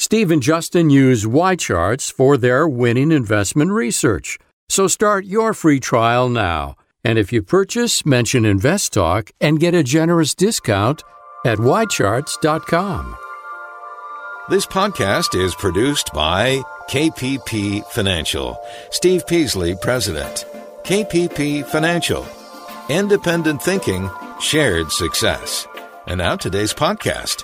Steve and Justin use Y-charts for their winning investment research. So start your free trial now. And if you purchase, mention InvestTalk and get a generous discount at ycharts.com. This podcast is produced by KPP Financial. Steve Peasley, President. KPP Financial. Independent thinking, shared success. And now today's podcast.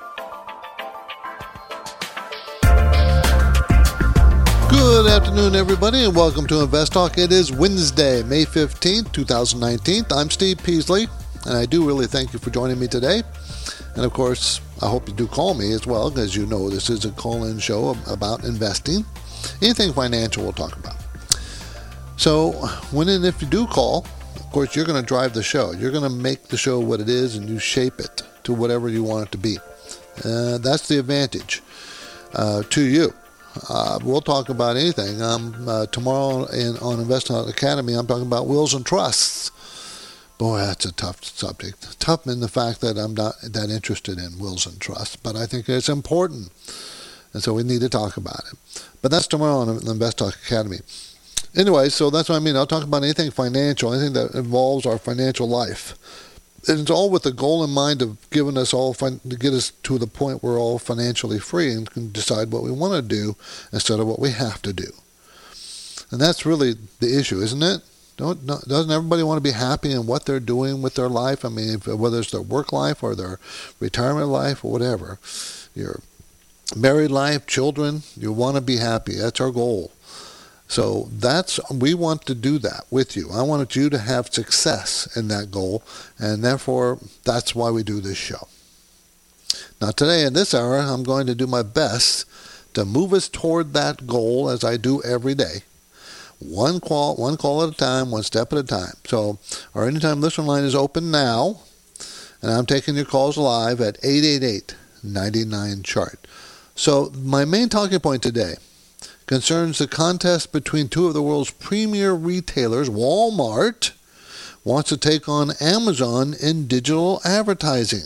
Good afternoon, everybody, and welcome to Invest Talk. It is Wednesday, May 15th, 2019. I'm Steve Peasley, and I do really thank you for joining me today. And, of course, I hope you do call me as well, because you know this is a call-in show about investing. Anything financial we'll talk about. So, when and if you do call, of course, you're going to drive the show. You're going to make the show what it is, and you shape it to whatever you want it to be. That's the advantage to you. We'll talk about anything. Tomorrow on Investment Academy, I'm talking about wills and trusts. Boy, that's a tough subject. Tough in the fact that I'm not that interested in wills and trusts, but I think it's important, and so we need to talk about it. But that's tomorrow on the Investment Academy. Anyway, so that's what I mean. I'll talk about anything financial, anything that involves our financial life. And it's all with the goal in mind of giving us all to get us to the point where we're all financially free and can decide what we want to do instead of what we have to do. And that's really the issue, isn't it? Doesn't everybody want to be happy in what they're doing with their life? I mean, whether it's their work life or their retirement life or whatever, your married life, children, you want to be happy. That's our goal. So we want to do that with you. I wanted you to have success in that goal, and therefore that's why we do this show. Now today in this hour, I'm going to do my best to move us toward that goal as I do every day. One call at a time, one step at a time. So our Anytime Listener line is open now, and I'm taking your calls live at 888-99-CHART. So my main talking point today concerns the contest between two of the world's premier retailers. Walmart wants to take on Amazon in digital advertising.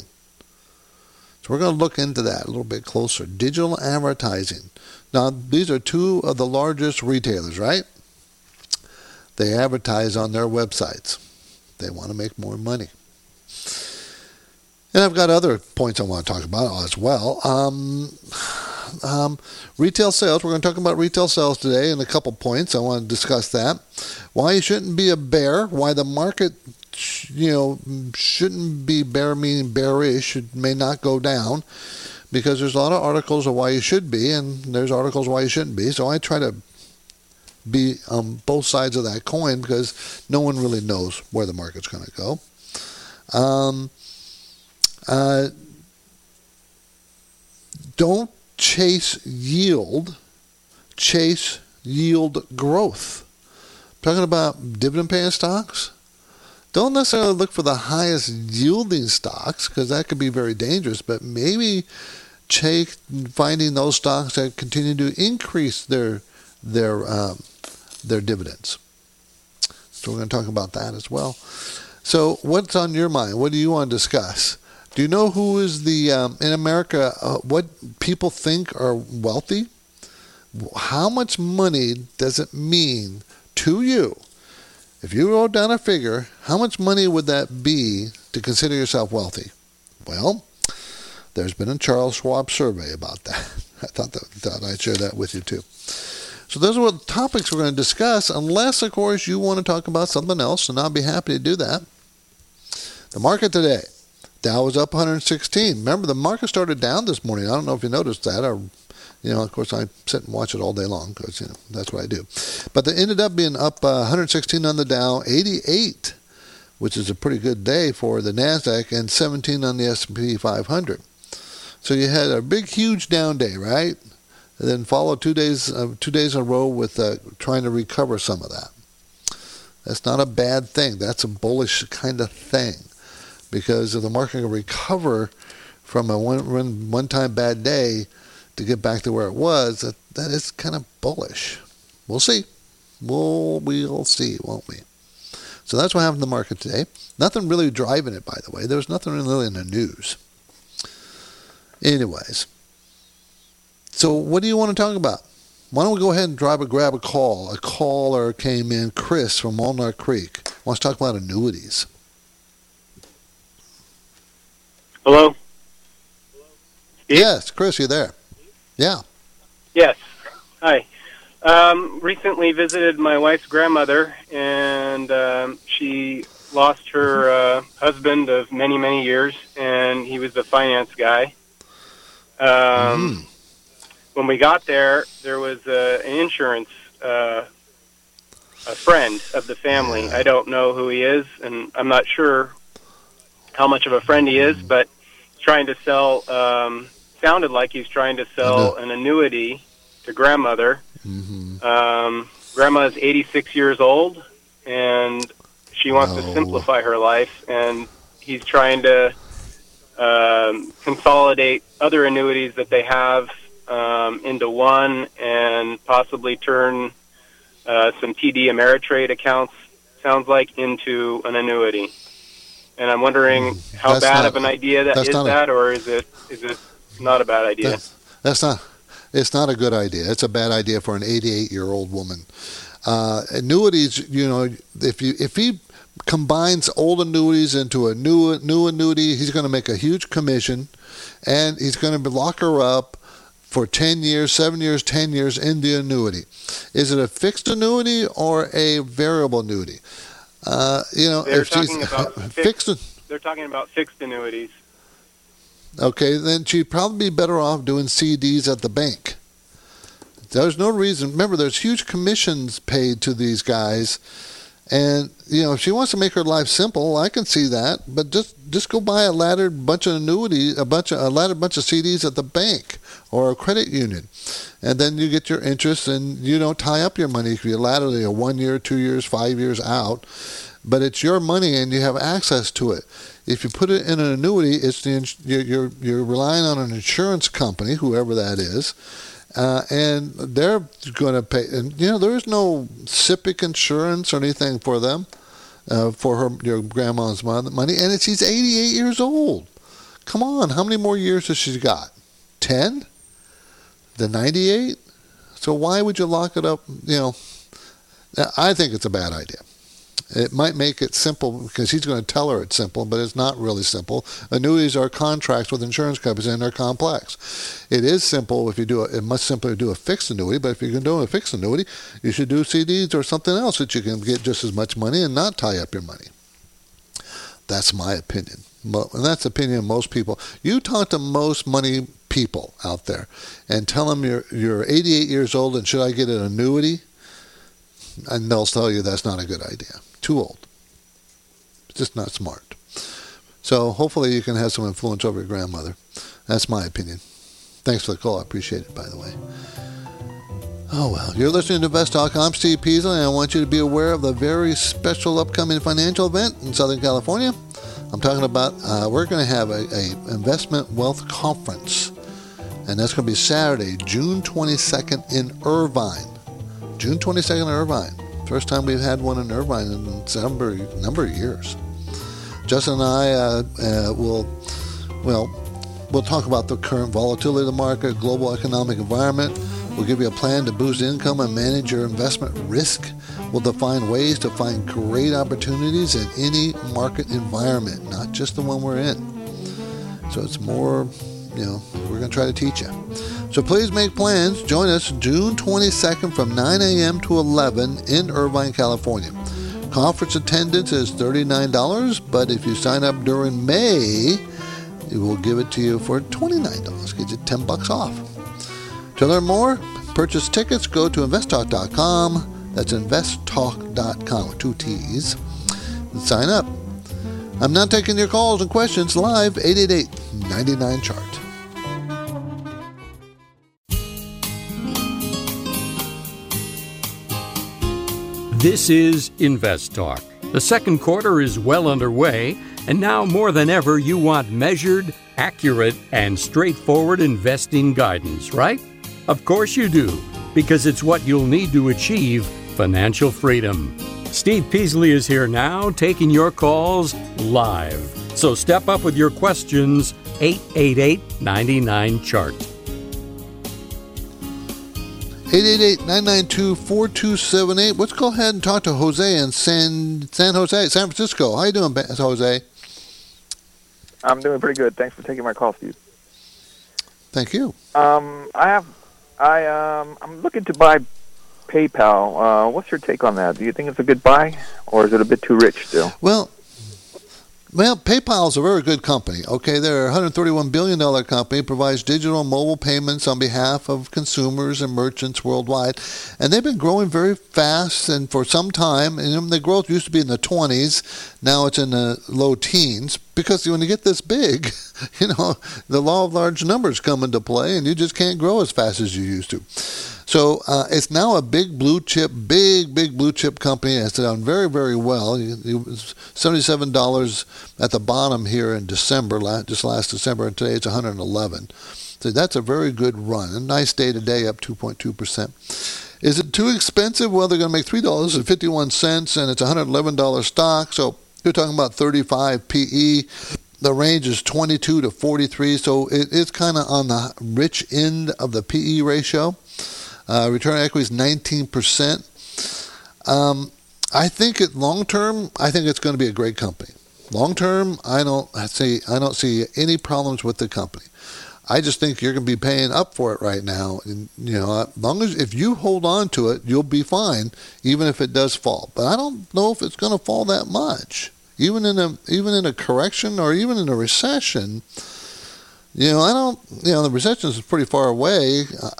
So we're going to look into that a little bit closer. Digital advertising. Now, these are two of the largest retailers, right? They advertise on their websites. They want to make more money. And I've got other points I want to talk about as well. Retail sales. We're going to talk about retail sales today in a couple points. I want to discuss that. Why you shouldn't be a bear. Why the market, shouldn't be bear, meaning bearish. It may not go down, because there's a lot of articles of why you should be, and there's articles why you shouldn't be. So I try to be on both sides of that coin, because no one really knows where the market's going to go. Don't chase yield, chase yield growth. I'm talking about dividend-paying stocks. Don't necessarily look for the highest yielding stocks, because that could be very dangerous, but maybe finding those stocks that continue to increase their dividends. So we're going to talk about that as well. So what's on your mind? What do you want to discuss? Do you know who is in America, what people think are wealthy? How much money does it mean to you? If you wrote down a figure, how much money would that be to consider yourself wealthy? Well, there's been a Charles Schwab survey about that. I thought I'd share that with you too. So those are what topics we're going to discuss, unless, of course, you want to talk about something else, and I'll be happy to do that. The market today. Dow was up 116. Remember, the market started down this morning. I don't know if you noticed that, or, of course, I sit and watch it all day long, because, that's what I do. But they ended up being up 116 on the Dow, 88, which is a pretty good day for the NASDAQ, and 17 on the S&P 500. So you had a big, huge down day, right? And then followed 2 days in a row with trying to recover some of that. That's not a bad thing. That's a bullish kind of thing. Because if the market can recover from a one-time bad day to get back to where it was, that is kind of bullish. We'll see. We'll see, won't we? So that's what happened in the market today. Nothing really driving it, by the way. There was nothing really in the news. Anyways, So what do you want to talk about? Why don't we go ahead and grab a call? A caller came in, Chris from Walnut Creek. Wants to talk about annuities. Hello? Steve? Yes, Chris, you there? Yeah. Yes. Hi. Recently visited my wife's grandmother, and she lost her husband of many, many years, and he was the finance guy. When we got there was an insurance, a friend of the family. I don't know who he is, and I'm not sure how much of a friend he is, but he's trying to sell, sounded like he's trying to sell an annuity to grandmother. Grandma is 86 years old, and she wants to simplify her life, and he's trying to consolidate other annuities that they have into one, and possibly turn some TD Ameritrade accounts, sounds like, into an annuity. And I'm wondering how bad of an idea that is, or is it not a bad idea? It's not a good idea. It's a bad idea for an 88-year-old woman. Annuities, if he combines old annuities into a new annuity, he's going to make a huge commission, and he's going to lock her up for 10 years, 7 years, 10 years in the annuity. Is it a fixed annuity or a variable annuity? They're talking about fixed annuities. Okay, then she'd probably be better off doing CDs at the bank. There's no reason. Remember, there's huge commissions paid to these guys. And, if she wants to make her life simple, I can see that. But just go buy a laddered bunch of annuities, a laddered bunch of CDs at the bank or a credit union. And then you get your interest, and you don't tie up your money if you ladder it 1 year, 2 years, 5 years out. But it's your money, and you have access to it. If you put it in an annuity, you're relying on an insurance company, whoever that is, and they're going to pay. And there is no SIPC insurance or anything for them, for your grandma's money, and she's 88 years old. Come on, how many more years has she got? 10? The 98? So why would you lock it up? I think it's a bad idea. It might make it simple because he's going to tell her it's simple, but it's not really simple. Annuities are contracts with insurance companies, and they're complex. It is simple if you do it much simpler to do a fixed annuity, but if you're going to do a fixed annuity, you should do CDs or something else that you can get just as much money and not tie up your money. That's my opinion. And that's the opinion of most people. You talk to most money people out there and tell them you're 88 years old and should I get an annuity? And they'll tell you that's not a good idea. Too old. It's just not smart. So hopefully you can have some influence over your grandmother. That's my opinion. Thanks for the call. I appreciate it, by the way. Oh, well. You're listening to Invest Talk. I'm Steve Peasley, and I want you to be aware of the very special upcoming financial event in Southern California. I'm talking about we're going to have a investment wealth conference, and that's going to be Saturday, June 22nd in Irvine. June 22nd in Irvine. First time we've had one in Irvine in a number of years. Justin and I will talk about the current volatility of the market, global economic environment. We'll give you a plan to boost income and manage your investment risk. We'll define ways to find great opportunities in any market environment, not just the one we're in. So it's more, we're going to try to teach you. So please make plans. Join us June 22nd from 9 a.m. to 11 in Irvine, California. Conference attendance is $39, but if you sign up during May, we will give it to you for $29. Get you $10 off. To learn more, purchase tickets, go to investtalk.com. That's investtalk.com with 2 T's. And sign up. I'm now taking your calls and questions live, 888-99-CHART. This is Invest Talk. The second quarter is well underway, and now more than ever, you want measured, accurate, and straightforward investing guidance, right? Of course you do, because it's what you'll need to achieve financial freedom. Steve Peasley is here now, taking your calls live. So step up with your questions, 888-99-CHART. 888-992-4278. Let's go ahead and talk to Jose in San Francisco. How you doing, Jose? I'm doing pretty good. Thanks for taking my call, Steve. Thank you. I'm looking to buy PayPal. What's your take on that? Do you think it's a good buy, or is it a bit too rich still? Well, PayPal is a very good company. Okay, they're a $131 billion company, provides digital and mobile payments on behalf of consumers and merchants worldwide. And they've been growing very fast and for some time. And the growth used to be in the 20s. Now it's in the low teens. Because when you get this big, the law of large numbers come into play, and you just can't grow as fast as you used to. So it's now a big blue chip company. It's done very, very well. It was $77 at the bottom here in December, just last December, and today it's $111. So that's a very good run. A nice day today, up 2.2%. Is it too expensive? Well, they're going to make $3.51, and it's $111 stock. So you're talking about 35 PE. The range is 22 to 43, so it's kind of on the rich end of the PE ratio. Return on equity is 19%. I think long term, I think it's going to be a great company. Long term, I don't see any problems with the company. I just think you're going to be paying up for it right now. And, as long as if you hold on to it, you'll be fine, even if it does fall. But I don't know if it's going to fall that much. Even in a correction or even in a recession, the recession is pretty far away.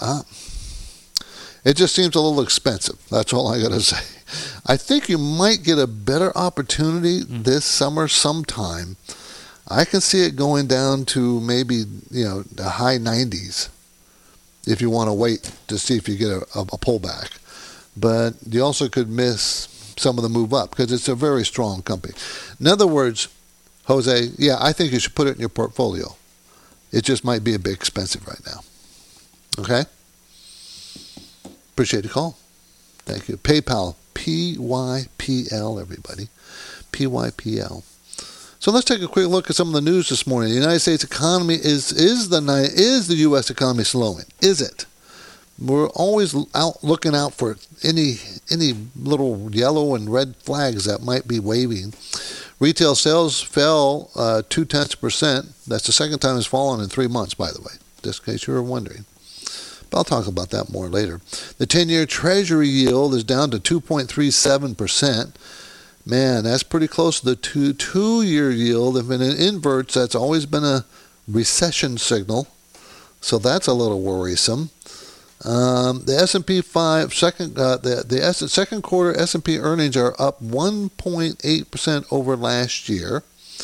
It just seems a little expensive. That's all I got to say. I think you might get a better opportunity this summer sometime. I can see it going down to maybe, the high 90s if you want to wait to see if you get a pullback. But you also could miss some of the move up because it's a very strong company. In other words, Jose, I think you should put it in your portfolio. It just might be a bit expensive right now. Okay? Appreciate the call. Thank you. PayPal, PYPL, everybody. PYPL. So let's take a quick look at some of the news this morning. The United States economy is the U.S. economy slowing? Is it? We're always looking out for any little yellow and red flags that might be waving. Retail sales fell 0.2%. That's the second time it's fallen in 3 months, by the way, just in case you were wondering. But I'll talk about that more later. The 10-year Treasury yield is down to 2.37%. Man, that's pretty close to the two-year yield. If it inverts, that's always been a recession signal. So that's a little worrisome. The S&P 5 second quarter S&P earnings are up 1.8% over last year.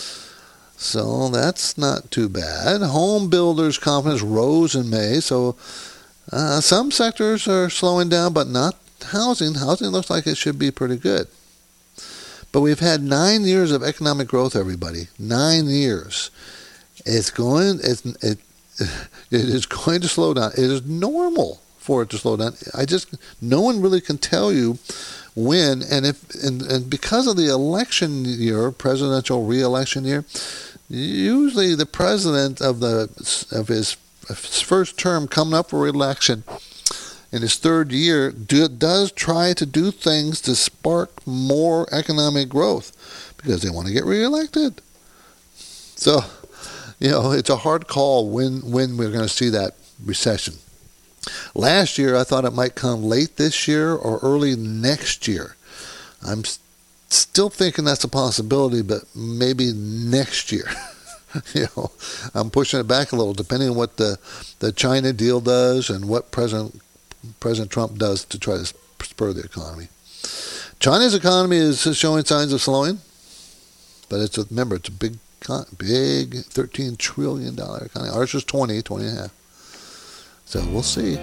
So that's not too bad. Home builders' confidence rose in May. So some sectors are slowing down, but not housing. Housing looks like it should be pretty good. But we've had 9 years of economic growth, everybody. 9 years. It is going to slow down. It is normal for it to slow down. No one really can tell you when, and because of the election year, presidential re-election year, usually the president of his first term coming up for re-election in his third year does try to do things to spark more economic growth because they want to get re-elected. So, it's a hard call when we're going to see that recession. Last year, I thought it might come late this year or early next year. I'm still thinking that's a possibility, but maybe next year. I'm pushing it back a little, depending on what the China deal does and what President Trump does to try to spur the economy. China's economy is showing signs of slowing, but remember, it's a big $13 trillion economy. Ours is 20 and a half. So we'll see.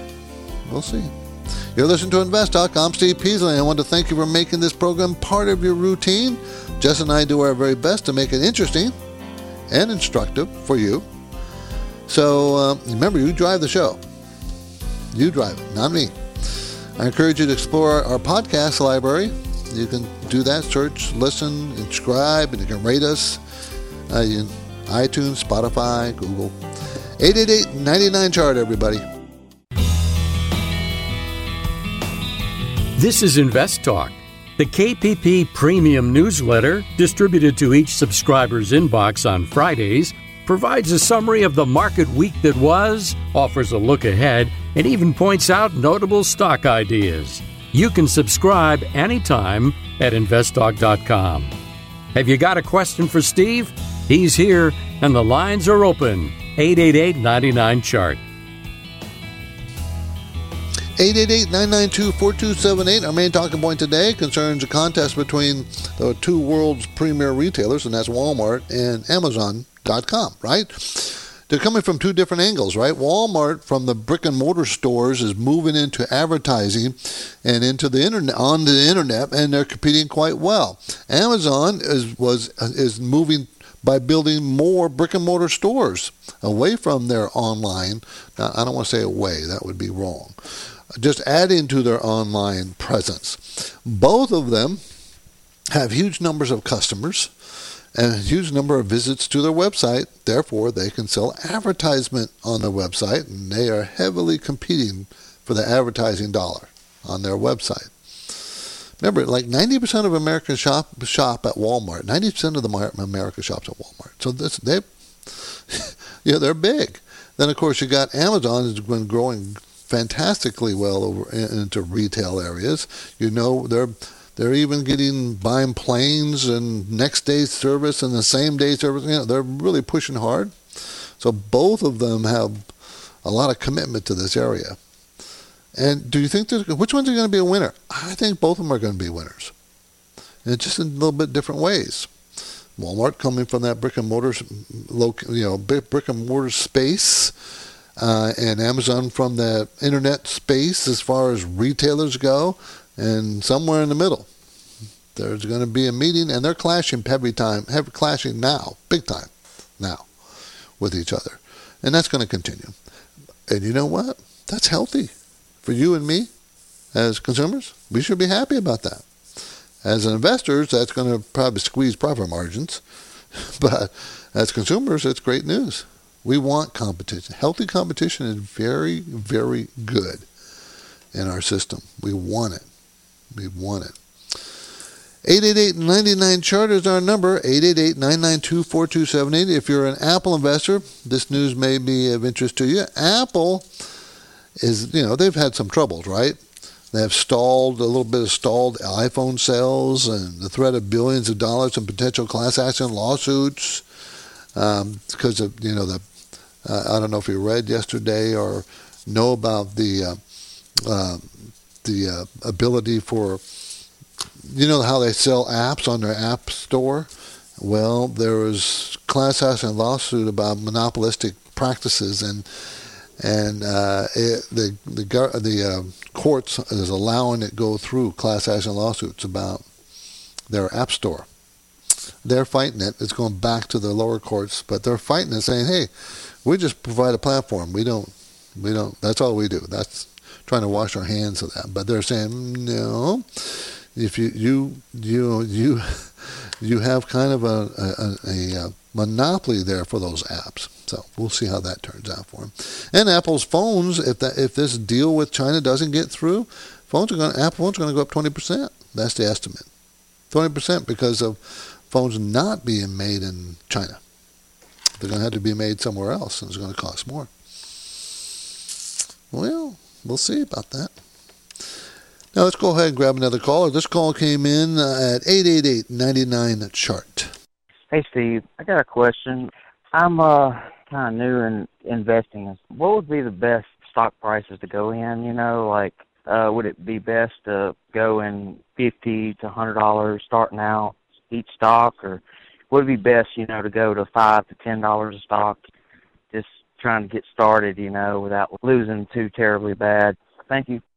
You're listening to Invest Talk. I'm Steve Peasley, and I want to thank you for making this program part of your routine. Jess and I do our very best to make it interesting and instructive for you. So remember, you drive the show. You drive it, not me. I encourage you to explore our podcast library. You can do that, search, listen, subscribe, and you can rate us. iTunes, Spotify, Google. 888-99-CHART, everybody. This is Invest Talk. The KPP Premium newsletter, distributed to each subscriber's inbox on Fridays, provides a summary of the market week that was, offers a look ahead, and even points out notable stock ideas. You can subscribe anytime at investtalk.com. Have you got a question for Steve? He's here, and the lines are open. 888-99-CHART. 888-992-4278. Our main talking point today concerns a contest between the two world's premier retailers, and that's Walmart and Amazon.com, right? They're coming from two different angles, right? Walmart, from the brick and mortar stores, is moving into advertising and into the internet, on the internet, and they're competing quite well. Amazon is moving by building more brick and mortar stores away from their online. Now, I don't want to say away; that would be wrong. Just adding to their online presence. Both of them have huge numbers of customers and a huge number of visits to their website. Therefore, they can sell advertisement on their website, and they are heavily competing for the advertising dollar on their website. Remember, like 90% of Americans shop at Walmart. 90% of America shops at Walmart. So they're big. Then, of course, you got Amazon has been growing fantastically well over into retail areas. You know, they're even buying planes and next day service and the same day service. You know, they're really pushing hard. So both of them have a lot of commitment to this area. And do you think which ones are going to be a winner? I think both of them are going to be winners, and just in a little bit different ways. Walmart coming from that brick and mortar space. And Amazon from the internet space as far as retailers go, and somewhere in the middle, there's going to be a meeting, and they're clashing big time now with each other, and that's going to continue. And you know what? That's healthy for you and me as consumers. We should be happy about that. As investors, that's going to probably squeeze profit margins, but as consumers, it's great news. We want competition. Healthy competition is very, very good in our system. We want it. 888-99-CHART is our number, 888-992-4278. If you're an Apple investor, this news may be of interest to you. Apple is, they've had some troubles, right? They have stalled iPhone sales and the threat of billions of dollars in potential class action lawsuits. Because of I don't know if you read yesterday or know about the ability for, how they sell apps on their app store. Well, there was class action lawsuit about monopolistic practices, and the courts is allowing it go through class action lawsuits about their app store. They're fighting it. It's going back to the lower courts, but they're fighting it, saying, "Hey, we just provide a platform. We don't. That's all we do." That's trying to wash our hands of that. But they're saying, no. If you have kind of a monopoly there for those apps. So we'll see how that turns out for them. And Apple's phones, if this deal with China doesn't get through, Apple phones are going to go up 20%. That's the estimate. 20% because of phones not being made in China. They're going to have to be made somewhere else, and it's going to cost more. Well, we'll see about that. Now let's go ahead and grab another caller. This call came in at 888-99-CHART. Hey, Steve. I got a question. I'm kind of new in investing. What would be the best stock prices to go in? Would it be best to go in $50 to $100 starting out each stock, or would it be best, to go to $5 to $10 a stock, just trying to get started, without losing too terribly bad? Thank you.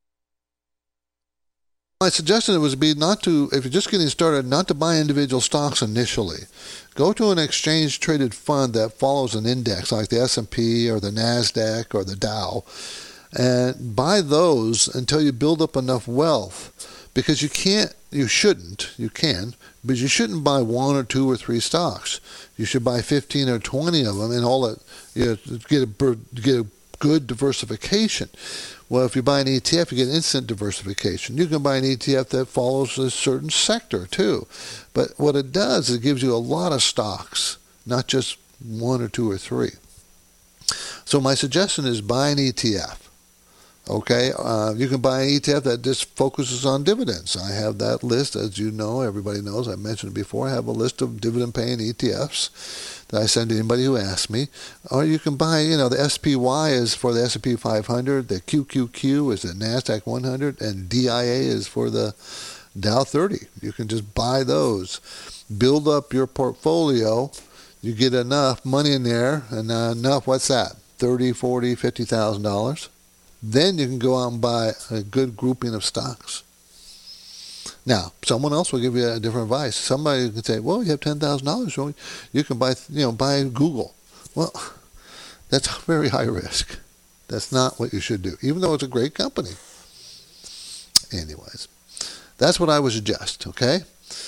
My suggestion would be if you're just getting started, not to buy individual stocks initially. Go to an exchange-traded fund that follows an index like the S&P or the NASDAQ or the Dow, and buy those until you build up enough wealth. Because you can, but you shouldn't buy 1 or 2 or 3 stocks. You should buy 15 or 20 of them, and all that, get a good diversification. Well, if you buy an ETF, you get instant diversification. You can buy an ETF that follows a certain sector too. But what it does is it gives you a lot of stocks, not just one or two or three. So my suggestion is buy an ETF. Okay, you can buy an ETF that just focuses on dividends. I have that list, as you know, everybody knows, I mentioned it before. I have a list of dividend-paying ETFs that I send to anybody who asks me. Or you can buy, the SPY is for the S&P 500, the QQQ is the NASDAQ 100, and DIA is for the Dow 30. You can just buy those. Build up your portfolio. You get enough money in there, and enough, what's that, $30,000, $40,000, $50,000? Then you can go out and buy a good grouping of stocks. Now, someone else will give you a different advice. Somebody can say, well, you have $10,000, so you can buy Google. Well, that's very high risk. That's not what you should do, even though it's a great company. Anyways, that's what I would suggest, okay?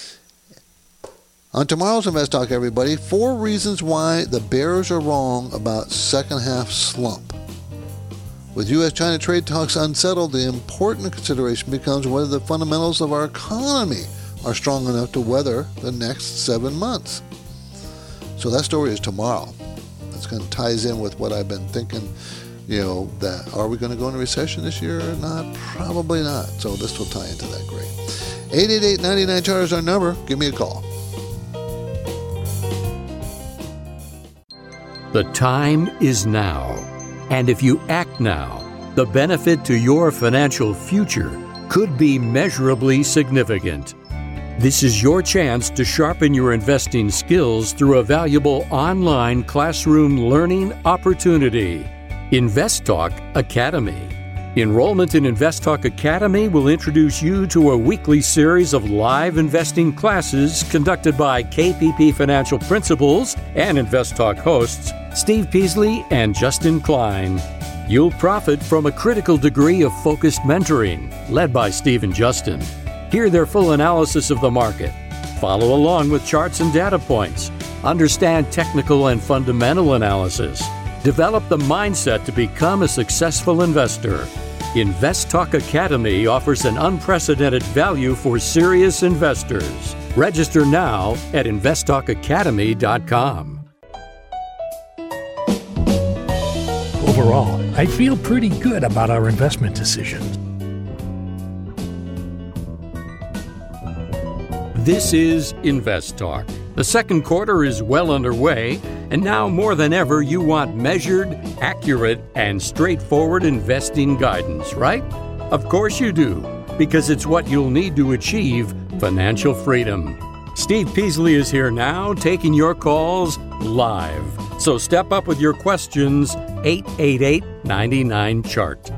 On tomorrow's Invest Talk, everybody, 4 reasons why the bears are wrong about second half slump. With U.S.-China trade talks unsettled, the important consideration becomes whether the fundamentals of our economy are strong enough to weather the next 7 months. So that story is tomorrow. That's kind of ties in with what I've been thinking, that are we going to go into recession this year or not? Probably not. So this will tie into that great. 888-99-CHART is our number. Give me a call. The time is now. And if you act now, the benefit to your financial future could be measurably significant. This is your chance to sharpen your investing skills through a valuable online classroom learning opportunity. Invest Talk Academy. Enrollment in Invest Talk Academy will introduce you to a weekly series of live investing classes conducted by KPP Financial Principals and Invest Talk hosts Steve Peasley and Justin Klein. You'll profit from a critical degree of focused mentoring led by Steve and Justin. Hear their full analysis of the market. Follow along with charts and data points. Understand technical and fundamental analysis. Develop the mindset to become a successful investor. Invest Talk Academy offers an unprecedented value for serious investors. Register now at investtalkacademy.com. Overall, I feel pretty good about our investment decisions. This is Invest Talk. The second quarter is well underway, and now more than ever, you want measured, accurate, and straightforward investing guidance, right? Of course you do, because it's what you'll need to achieve financial freedom. Steve Peasley is here now, taking your calls live. So step up with your questions, 888-99-CHART.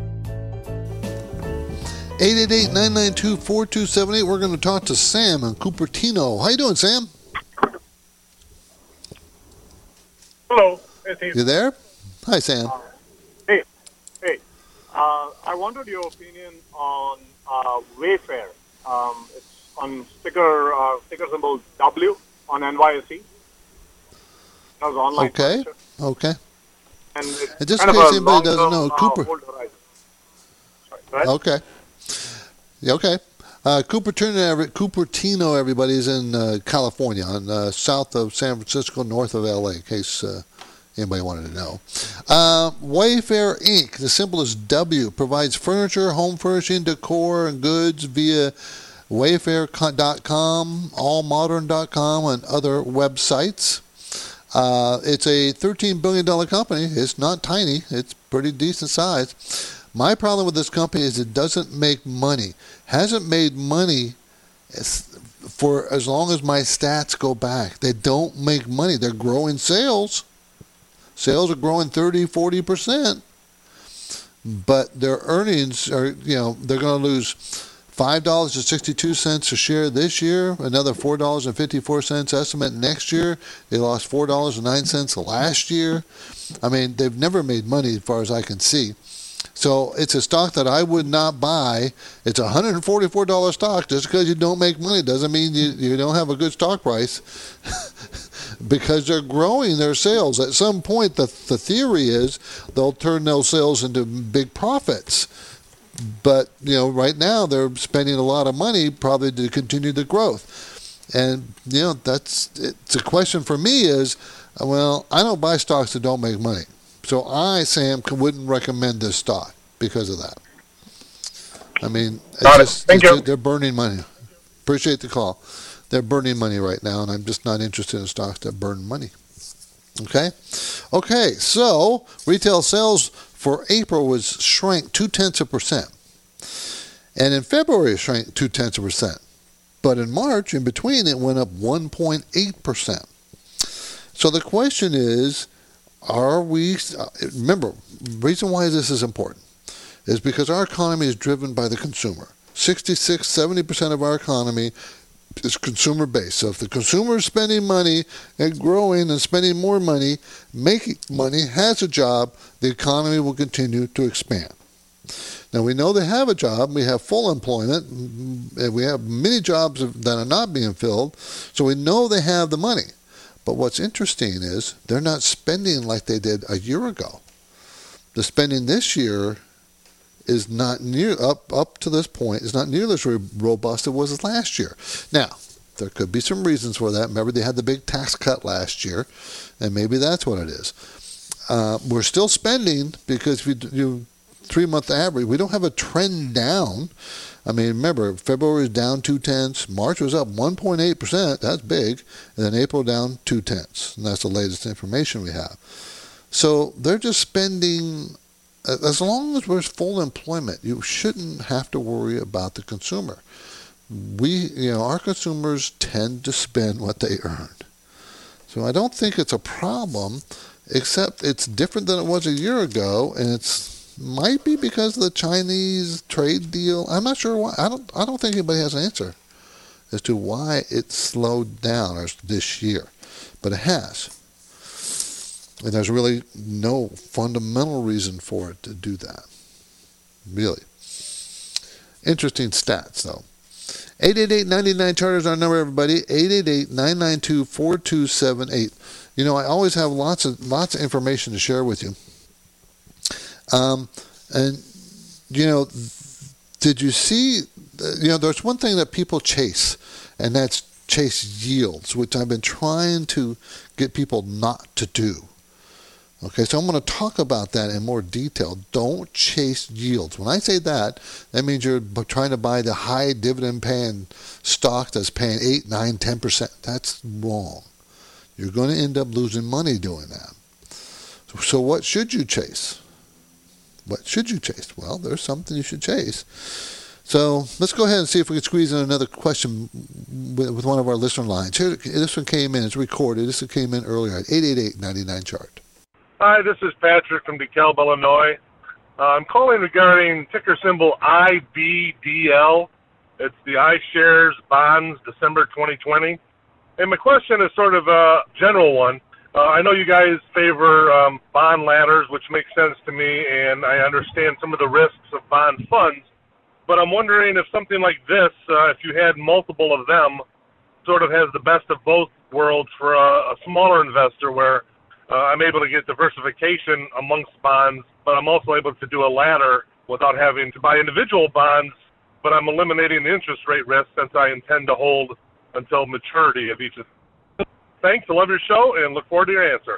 888-992-4278. We're going to talk to Sam in Cupertino. How you doing, Sam? Hello. Hey, Steve. You there? Hi, Sam. Hey. I wanted your opinion on Wayfair. It's on ticker symbol W on NYSE. That was online. Okay. Purchase. Okay. And just in case anybody doesn't know, Cooper. Right? Okay. Yeah, okay. Cupertino, everybody, is in California, on south of San Francisco, north of L.A., in case anybody wanted to know. Wayfair Inc., the symbol is W, provides furniture, home furnishing, decor, and goods via Wayfair.com, allmodern.com, and other websites. It's a $13 billion company. It's not tiny. It's pretty decent size. My problem with this company is it doesn't make money. Hasn't made money for as long as my stats go back. They don't make money. They're growing sales. Sales are growing 30, 40%. But their earnings are, they're going to lose $5.62 a share this year, another $4.54 estimate next year. They lost $4.09 last year. I mean, they've never made money as far as I can see. So it's a stock that I would not buy. It's a $144 stock. Just because you don't make money doesn't mean you don't have a good stock price. Because they're growing their sales. At some point, the theory is they'll turn those sales into big profits. But, right now they're spending a lot of money probably to continue the growth. And, it's a question for me is, well, I don't buy stocks that don't make money. So I, Sam, wouldn't recommend this stock because of that. I mean, Thank you. They're burning money. Appreciate the call. They're burning money right now, and I'm just not interested in stocks that burn money. Okay, so retail sales for April shrank 0.2%. And in February, it shrank 0.2%. But in March, in between, it went up 1.8%. So the question is, remember, the reason why this is important is because our economy is driven by the consumer. 66-70% of our economy is consumer-based. So if the consumer is spending money and growing and spending more money, making money, has a job, the economy will continue to expand. Now, we know they have a job. We have full employment. And we have many jobs that are not being filled. So we know they have the money. But what's interesting is they're not spending like they did a year ago. The spending this year is not near up to this point is not nearly as robust as it was last year. Now, there could be some reasons for that. Remember, they had the big tax cut last year, and maybe that's what it is. We're still spending because if you 3-month average, we don't have a trend down. I mean, remember, February was down 0.2. March was up 1.8%. That's big. And then April down 0.2. And that's the latest information we have. So they're just spending. As long as there's full employment, you shouldn't have to worry about the consumer. Our consumers tend to spend what they earn. So I don't think it's a problem, except it's different than it was a year ago, and might be because of the Chinese trade deal. I'm not sure why. I don't think anybody has an answer as to why it slowed down this year, but it has. And there's really no fundamental reason for it to do that. Really. Interesting stats, though. 888-99-CHART is our number, everybody. 888-992-4278. I always have lots of information to share with you. Did you see, there's one thing that people chase, and that's chase yields, which I've been trying to get people not to do. Okay, so I'm going to talk about that in more detail. Don't chase yields. When I say that means you're trying to buy the high dividend-paying stock that's paying 8, 9, 10%. That's wrong. You're going to end up losing money doing that. So what should you chase? What should you chase? Well, there's something you should chase. So let's go ahead and see if we can squeeze in another question with one of our listener lines. Here, this one came in. It's recorded. This one came in earlier at 888-99-CHART. Hi, this is Patrick from DeKalb, Illinois. I'm calling regarding ticker symbol IBDL. It's the iShares Bonds December 2020. And my question is sort of a general one. I know you guys favor bond ladders, which makes sense to me, and I understand some of the risks of bond funds. But I'm wondering if something like this, if you had multiple of them, sort of has the best of both worlds for a smaller investor where I'm able to get diversification amongst bonds, but I'm also able to do a ladder without having to buy individual bonds, but I'm eliminating the interest rate risk since I intend to hold until maturity of each of them. Thanks. I love your show and look forward to your answer.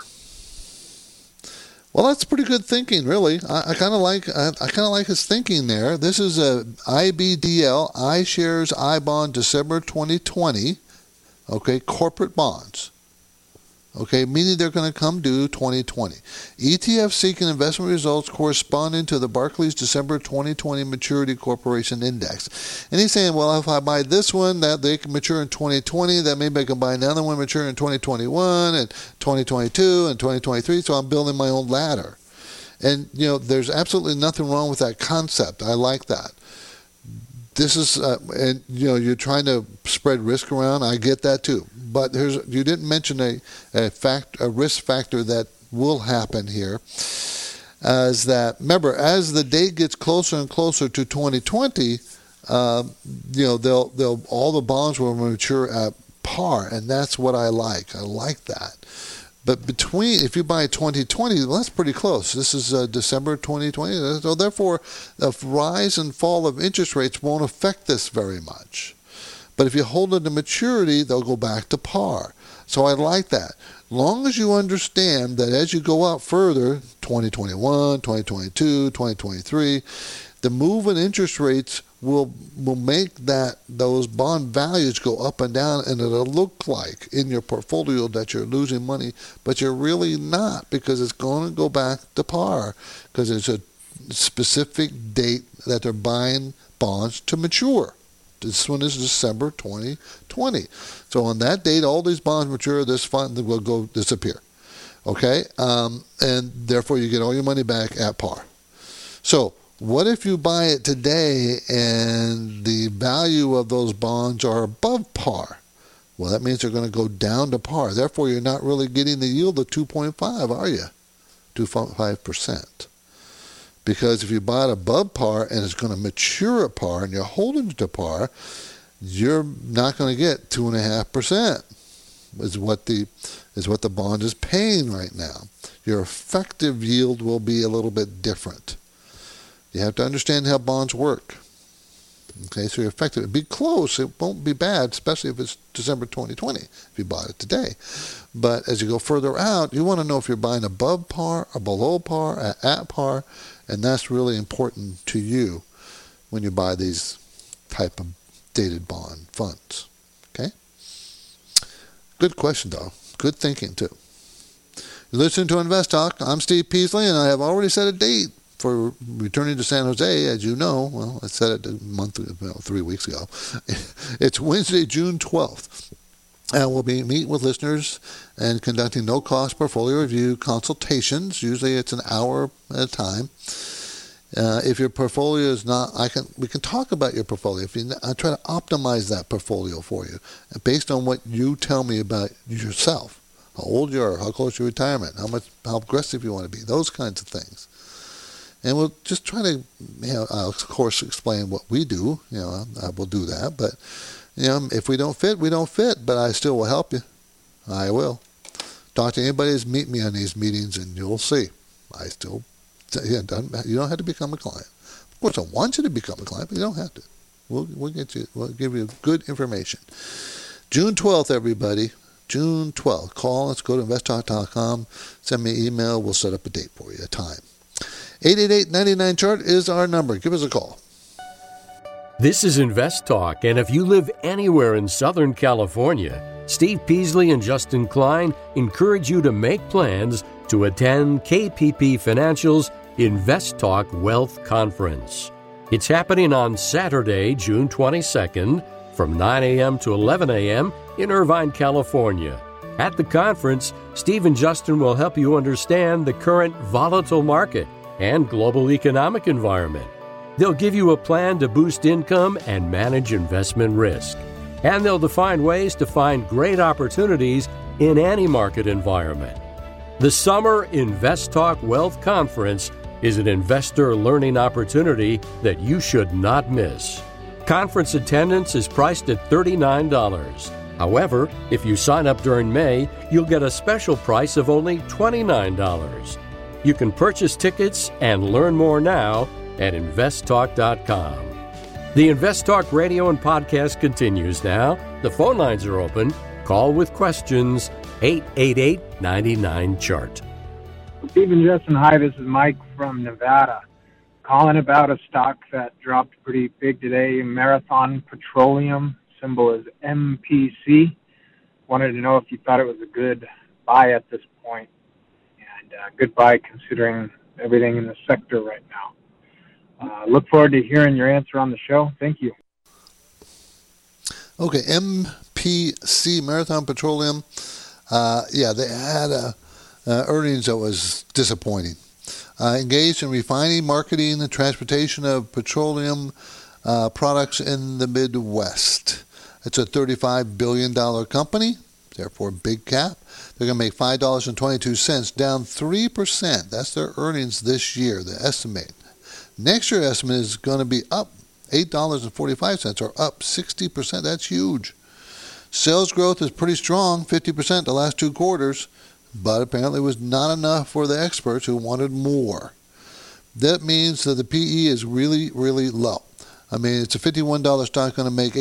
Well, that's pretty good thinking, really. I kind of like his thinking there. This is a IBDL, iShares iBond December 2020. Okay, corporate bonds. Okay, meaning they're going to come due 2020. ETF seeking investment results corresponding to the Barclays December 2020 Maturity Corporation Index. And he's saying, well, if I buy this one, that they can mature in 2020, that maybe I can buy another one mature in 2021 and 2022 and 2023, so I'm building my own ladder. And, there's absolutely nothing wrong with that concept. I like that. This is, and you're trying to spread risk around. I get that too. But you didn't mention a risk factor that will happen here. as that. Remember, as the date gets closer and closer to 2020, they'll all the bonds will mature at par, and that's what I like. I like that. But if you buy 2020, well, that's pretty close. This is December 2020. So therefore, the rise and fall of interest rates won't affect this very much. But if you hold it to maturity, they'll go back to par. So I like that. Long as you understand that as you go out further, 2021, 2022, 2023, the move in interest rates will make those bond values go up and down, and it'll look like in your portfolio that you're losing money, but you're really not, because it's going to go back to par, because it's a specific date that they're buying bonds to mature. This one is December 2020. So on that date, all these bonds mature, this fund will go disappear. Okay? And therefore you get all your money back at par. So what if you buy it today and the value of those bonds are above par? Well, that means they're going to go down to par. Therefore, you're not really getting the yield of 2.5, are you? 2.5%. Because if you buy it above par and it's going to mature at par and you're holding it to par, you're not going to get 2.5%. Is what the bond is paying right now. Your effective yield will be a little bit different. You have to understand how bonds work. Okay, so you're effective. It'll be close. It won't be bad, especially if it's December 2020, if you bought it today. But as you go further out, you want to know if you're buying above par or below par, at par, and that's really important to you when you buy these type of dated bond funds. Okay? Good question, though. Good thinking, too. You listen to Invest Talk. I'm Steve Peasley, and I have already set a date for returning to San Jose, as you know. Well, I said it 3 weeks ago. It's Wednesday, June 12th. And we'll be meeting with listeners and conducting no-cost portfolio review consultations. Usually it's an hour at a time. If your portfolio is not, we can talk about your portfolio. I try to optimize that portfolio for you based on what you tell me about yourself. How old you are, how close to retirement, how aggressive you want to be, those kinds of things. And we'll just try to, I'll of course explain what we do. I will do that. But, if we don't fit, we don't fit. But I still will help you. I will. Talk to anybody who's meet me on these meetings, and you'll see. You don't have to become a client. Of course, I want you to become a client, but you don't have to. We'll give you good information. June 12th, everybody. June 12th. Call. Let's go to investtalk.com. Send me an email. We'll set up a date for you, a time. 888-99-CHART is our number. Give us a call. This is Invest Talk, and if you live anywhere in Southern California, Steve Peasley and Justin Klein encourage you to make plans to attend KPP Financial's Invest Talk Wealth Conference. It's happening on Saturday, June 22nd, from 9 a.m. to 11 a.m. in Irvine, California. At the conference, Steve and Justin will help you understand the current volatile market and global economic environment. They'll give you a plan to boost income and manage investment risk. And they'll define ways to find great opportunities in any market environment. The Summer Invest Talk Wealth Conference is an investor learning opportunity that you should not miss. Conference attendance is priced at $39. However, if you sign up during May, you'll get a special price of only $29. You can purchase tickets and learn more now at investtalk.com. The Invest Talk radio and podcast continues now. The phone lines are open. Call with questions, 888-99-CHART. Steve and Justin, hi, this is Mike from Nevada. Calling about a stock that dropped pretty big today, Marathon Petroleum, symbol is MPC. Wanted to know if you thought it was a good buy at this point. Good buy considering everything in the sector right now. Look forward to hearing your answer on the show. Thank you. Okay, MPC, Marathon Petroleum. They had earnings that was disappointing. Engaged in refining, marketing, and transportation of petroleum products in the Midwest. It's a $35 billion company. therefore big cap. They're going to make $5.22, down 3%. That's their earnings this year, the estimate. Next year estimate is going to be up $8.45, or up 60%. That's huge. Sales growth is pretty strong, 50% the last 2 quarters, but apparently was not enough for the experts who wanted more. That means that the PE is really, really low. I mean, it's a $51 stock going to make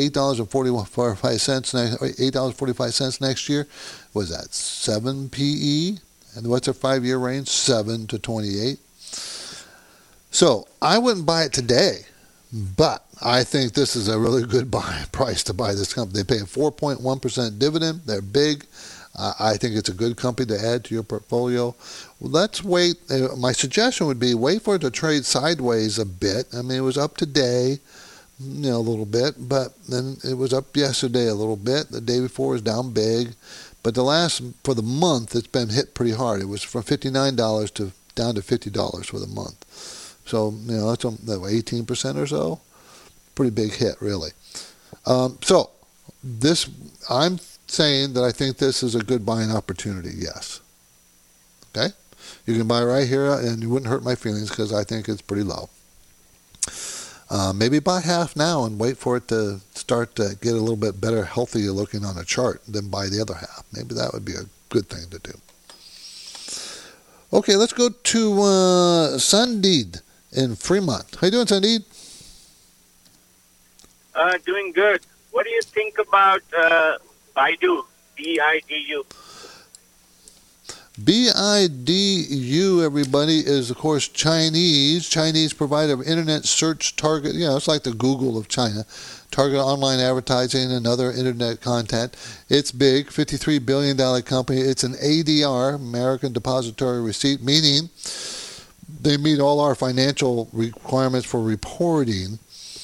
$8.45 next year. What is that, 7 PE? And what's their 5-year range? 7 to 28. So I wouldn't buy it today, but I think this is a really good price to buy this company. They pay a 4.1% dividend. They're big. I think it's a good company to add to your portfolio. Let's wait. My suggestion would be wait for it to trade sideways a bit. I mean, it was up today, a little bit, but then it was up yesterday a little bit. The day before was down big. But for the month, it's been hit pretty hard. It was from $59 down to $50 for the month. So, that's 18% or so. Pretty big hit, really. I'm saying that I think this is a good buying opportunity, yes. Okay? You can buy right here, and you wouldn't hurt my feelings because I think it's pretty low. Maybe buy half now and wait for it to start to get a little bit better, healthier looking on a chart, then buy the other half. Maybe that would be a good thing to do. Okay, let's go to Sandid in Fremont. How you doing, Sandid? Doing good. What do you think about Baidu? B-I-D-U. BIDU, everybody, is, of course, Chinese provider of internet search target. It's like the Google of China. Target online advertising and other internet content. It's big, $53 billion company. It's an ADR, American Depository Receipt, meaning they meet all our financial requirements for reporting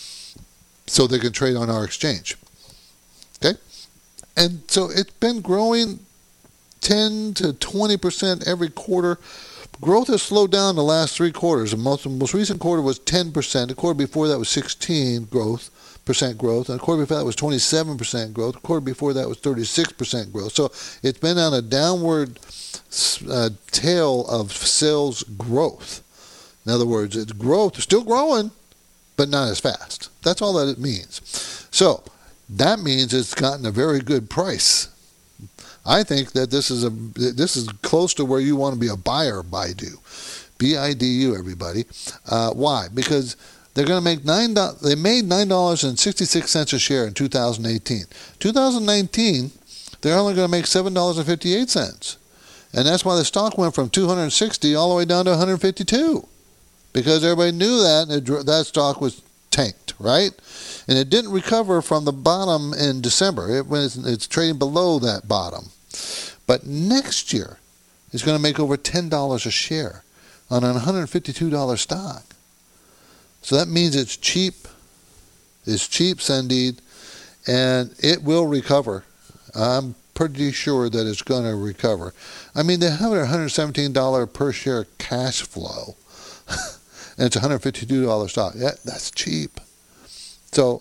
so they can trade on our exchange. Okay? And so it's been growing 10 to 20% every quarter. Growth has slowed down the last 3 quarters. The most recent quarter was 10%. The quarter before that was 16% growth. And the quarter before that was 27% growth. The quarter before that was 36% growth. So it's been on a downward tail of sales growth. In other words, it's growth. It's still growing, but not as fast. That's all that it means. So that means it's gotten a very good price. I think that this is close to where you want to be a buyer, Baidu. B-I-D-U, everybody. Why? Because they're going to make they made $9.66 a share in 2018. 2019, they're only going to make $7.58. And that's why the stock went from 260 all the way down to 152. Because everybody knew that stock was tanked, right? And it didn't recover from the bottom in December. It's trading below that bottom. But next year, it's going to make over $10 a share on a $152 stock. So that means it's cheap. It's cheap, Sandid, and it will recover. I'm pretty sure that it's going to recover. I mean, they have a $117 per share cash flow, and it's a $152 stock. Yeah, that's cheap. So,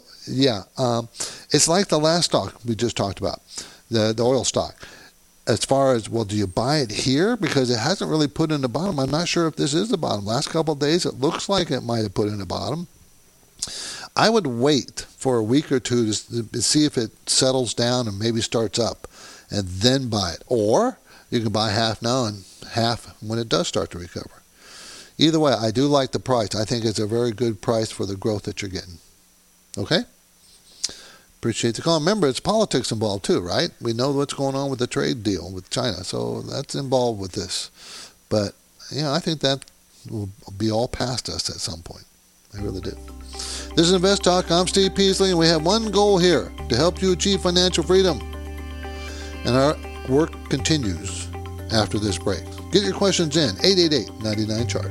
it's like the last stock we just talked about, the oil stock. As far as, well, do you buy it here? Because it hasn't really put in the bottom. I'm not sure if this is the bottom. Last couple of days, it looks like it might have put in the bottom. I would wait for a week or two to see if it settles down and maybe starts up, and then buy it. Or you can buy half now and half when it does start to recover. Either way, I do like the price. I think it's a very good price for the growth that you're getting. Okay? Appreciate the call. Remember, it's politics involved too, right? We know what's going on with the trade deal with China, so that's involved with this. But, I think that will be all past us at some point. I really do. This is Invest Talk. I'm Steve Peasley, and we have one goal here, to help you achieve financial freedom. And our work continues after this break. Get your questions in, 888-99-CHART.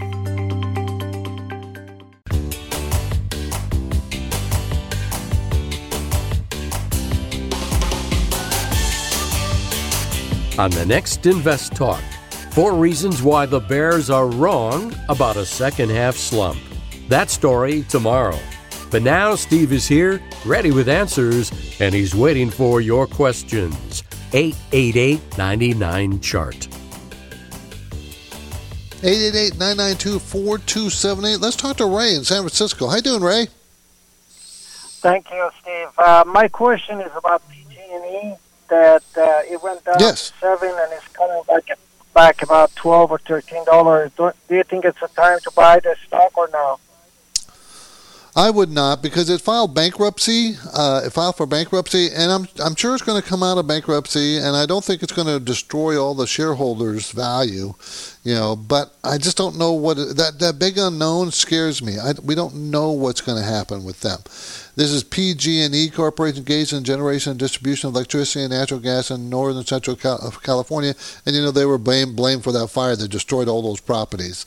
On the next Invest Talk, 4 reasons why the bears are wrong about a second-half slump. That story tomorrow. But now Steve is here, ready with answers, and he's waiting for your questions. 888-99-CHART. 888-992-4278. Let's talk to Ray in San Francisco. How you doing, Ray? Thank you, Steve. My question is about PG&E, that it went down to 7 and it's coming back about $12 or $13. Do you think it's a time to buy the stock or no? I would not, because it filed bankruptcy. It filed for bankruptcy, and I'm sure it's going to come out of bankruptcy, and I don't think it's going to destroy all the shareholders' value, But I just don't know what that big unknown scares me. We don't know what's going to happen with them. This is PG&E Corporation, engaged in generation and distribution of electricity and natural gas in northern central California, and they were blamed for that fire that destroyed all those properties.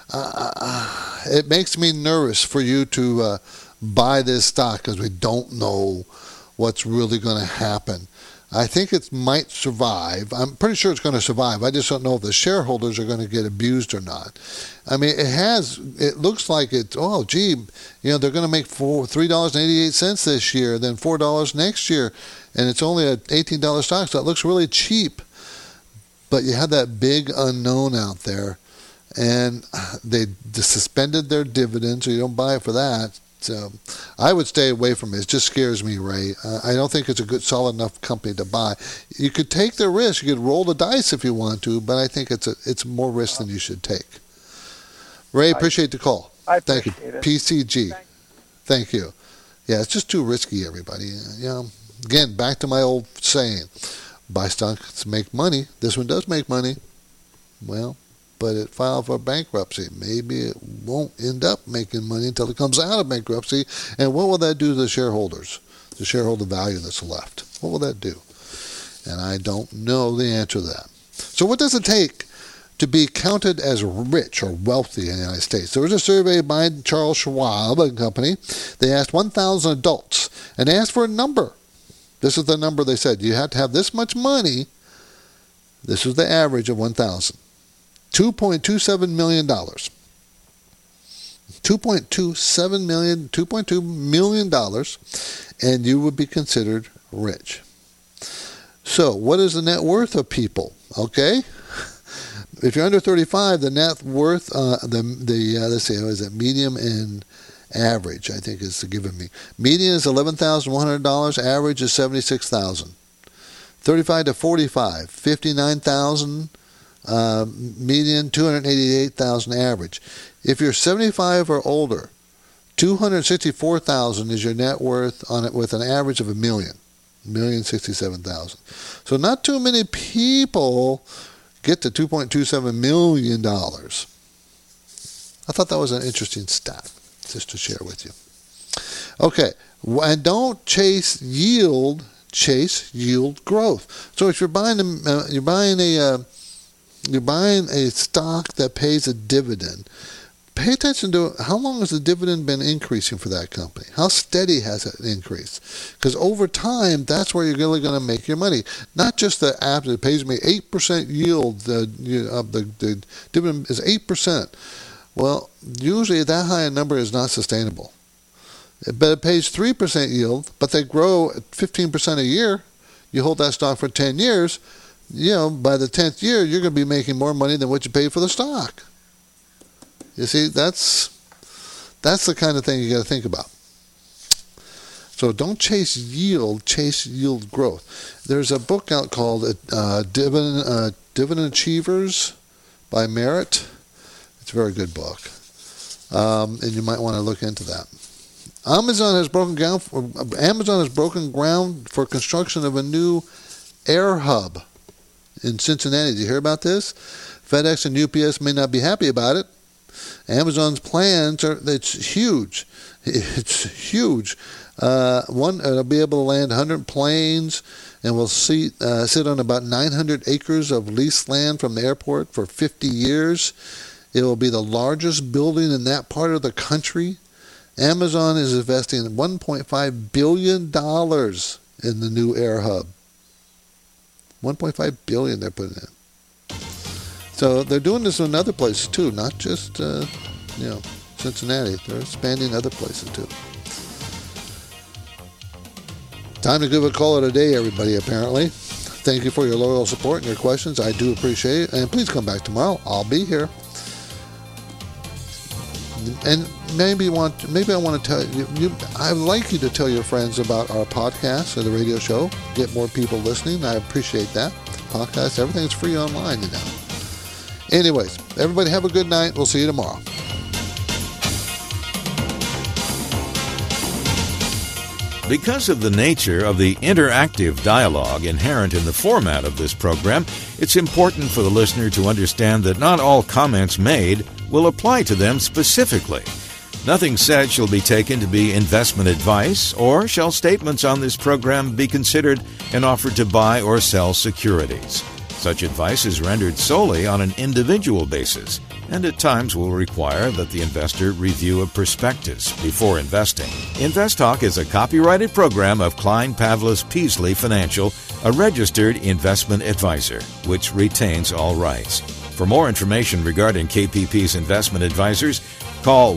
It makes me nervous for you to buy this stock because we don't know what's really going to happen. I think it might survive. I'm pretty sure it's going to survive. I just don't know if the shareholders are going to get abused or not. I mean, it looks like they're going to make $3.88 this year, then $4 next year, and it's only an $18 stock, so it looks really cheap. But you have that big unknown out there. And they suspended their dividend, so you don't buy it for that. So I would stay away from it. It just scares me, Ray. I don't think it's a good, solid enough company to buy. You could take the risk. You could roll the dice if you want to, but I think it's more risk than you should take. Ray, appreciate the call. Thank you. PCG. Thank you. Yeah, it's just too risky, everybody. Again, back to my old saying, buy stocks to make money. This one does make money. Well, but it filed for bankruptcy. Maybe it won't end up making money until it comes out of bankruptcy. And what will that do to the shareholders, the shareholder value that's left? What will that do? And I don't know the answer to that. So what does it take to be counted as rich or wealthy in the United States? There was a survey by Charles Schwab and Company. They asked 1,000 adults and asked for a number. This is the number they said. You have to have this much money. This is the average of 1,000. $2.27 million. $2.2 million, and you would be considered rich. So, what is the net worth of people? Okay, if you're under 35, the net worth, let's see, what is it? Medium and average, I think is given me. Median is $11,100. Average is $76,000. 35 to 45, $59,000. Median, $288,000 average. If you're 75 or older, $264,000 is your net worth on it, with an average of $1,067,000. So not too many people get to $2.27 million. I thought that was an interesting stat just to share with you. Okay, and don't chase yield, chase yield growth. So if you're buying a stock that pays a dividend, pay attention to how long has the dividend been increasing for that company. How steady has it increased? Because over time, that's where you're really going to make your money. Not just the app that pays me 8% yield. The dividend is 8%. Well, usually that high a number is not sustainable. But it pays 3% yield, but they grow at 15% a year. You hold that stock for 10 years. By the 10th year, you're going to be making more money than what you paid for the stock. You see, that's the kind of thing you got to think about. So don't chase yield, chase yield growth. There's a book out called Dividend Achievers by Merritt. It's a very good book, and you might want to look into that. Amazon has broken ground for construction of a new air hub in Cincinnati. Did you hear about this? FedEx and UPS may not be happy about it. Amazon's plans it's huge. It's huge. It'll be able to land 100 planes and will sit on about 900 acres of leased land from the airport for 50 years. It will be the largest building in that part of the country. Amazon is investing $1.5 billion in the new air hub. $1.5 billion they're putting in. So they're doing this in other places too, not just Cincinnati. They're expanding other places too. Time to give a call it a day, everybody. Apparently, Thank you for your loyal support and your questions. I do appreciate it. And please come back tomorrow. I'll be here. And maybe I want to tell you, I'd like you to tell your friends about our podcast or the radio show. Get more people listening. I appreciate that. Podcast, everything's free online now. Anyways, everybody have a good night. We'll see you tomorrow. Because of the nature of the interactive dialogue inherent in the format of this program, it's important for the listener to understand that not all comments made will apply to them specifically. Nothing said shall be taken to be investment advice, or shall statements on this program be considered an offer to buy or sell securities. Such advice is rendered solely on an individual basis, and at times will require that the investor review a prospectus before investing. InvestTalk is a copyrighted program of Klein Pavlis Peasley Financial, a registered investment advisor, which retains all rights. For more information regarding KPP's investment advisors, call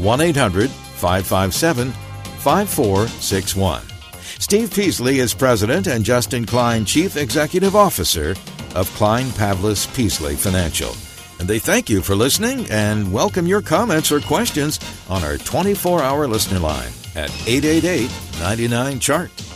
1-800-557-5461. Steve Peasley is President and Justin Klein, Chief Executive Officer of Klein Pavlis Peasley Financial. And they thank you for listening and welcome your comments or questions on our 24-hour listener line at 888-99-CHART.